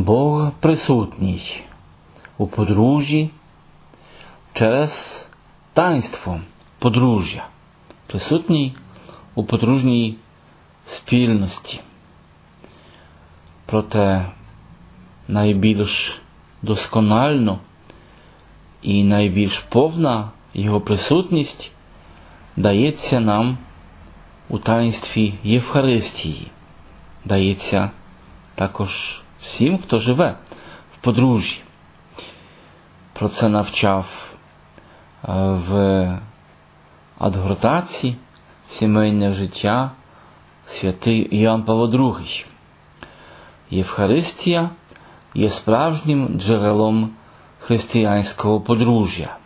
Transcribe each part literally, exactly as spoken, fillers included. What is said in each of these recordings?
Бог присутній у подружжі через таїнство подружжя, присутній у подружній спільності. Проте найбільш досконально і найбільш повна його присутність дається нам у таїнстві Євхаристії, дається також всім, хто живе в подружжі. Про це навчав в адгортації «Сімейне життя» святий Іоанн Павло другий. Євхаристія є справжнім джерелом християнського подружжя.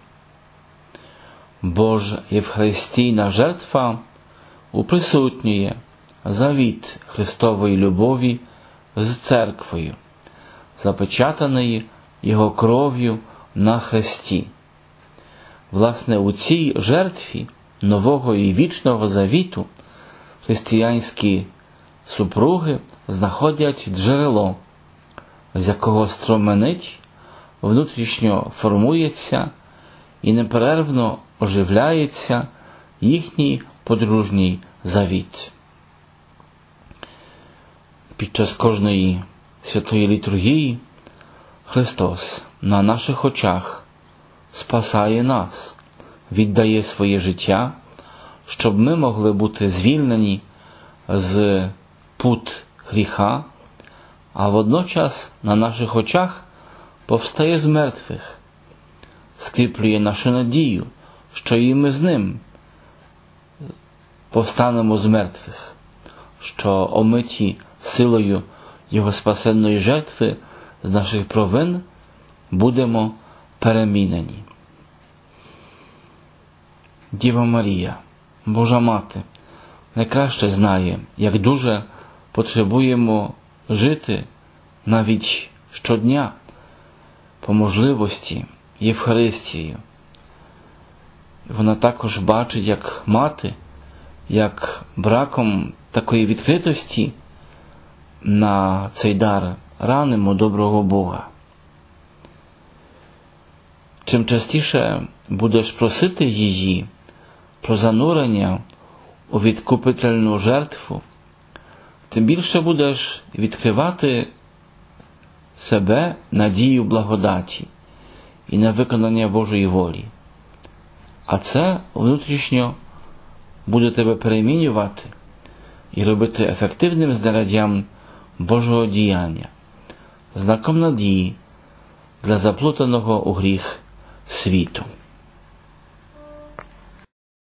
Бо ж євхаристійна жертва уприсутнює завіт Христової любові з церквою, запечатаної Його кров'ю на хресті. Власне, у цій жертві нового і вічного завіту християнські супруги знаходять джерело, з якого струменить, внутрішньо формується і неперервно оживляється їхній подружній завіт. Під час кожної святої літургії Христос на наших очах спасає нас, віддає своє життя, щоб ми могли бути звільнені з пут гріха, а водночас на наших очах повстає з мертвих, скріплює нашу надію, що і ми з Ним повстанемо з мертвих, що омиті силою Його спасенної жертви з наших провин будемо перемінені. Діва Марія, Божа Мати, найкраще знає, як дуже потребуємо жити навіть щодня по можливості Євхаристією. Вона також бачить, як мати, як браком такої відкритості на цей дар ранимо доброго Бога. Чим частіше будеш просити її про занурення у відкупительну жертву, тим більше будеш відкривати себе на дію благодаті і на виконання Божої волі. А це внутрішньо буде тебе перемінювати і робити ефективним знаряддям Божого діяння, знаком надії для заплутаного у гріх світу.